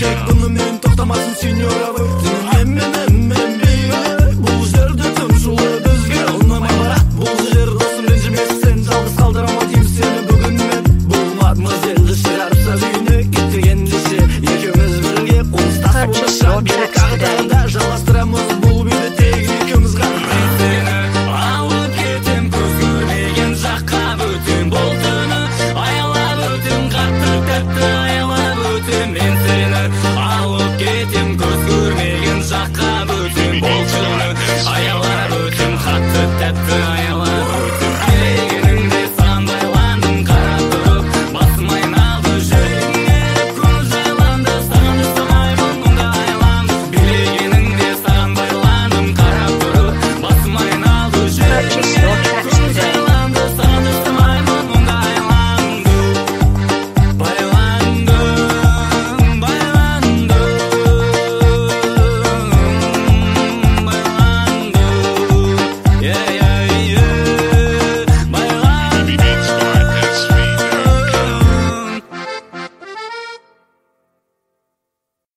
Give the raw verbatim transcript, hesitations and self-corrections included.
керек, бұнымен тоқтамасын сеньора вы. Мен мен мен бейбіт, бұл жерде тым шулы бізге ұнамай барат. Бұл жер досым ренжімес, сен жалғыз қалдырама дейм сені бүгін мен. Бұл мадмозельді шығарып сабүйіне кеттірген десе, екеуміз бірге қоныстасып болашақ керек ағытарында жалғастырамыз бұл бейді тек екеуміз ғана. Мен сені алып кетем, көз көрмеген жаққа бөтен бұл түні. Аялап өтем, қатты тәтті аялап өтем. Мен сені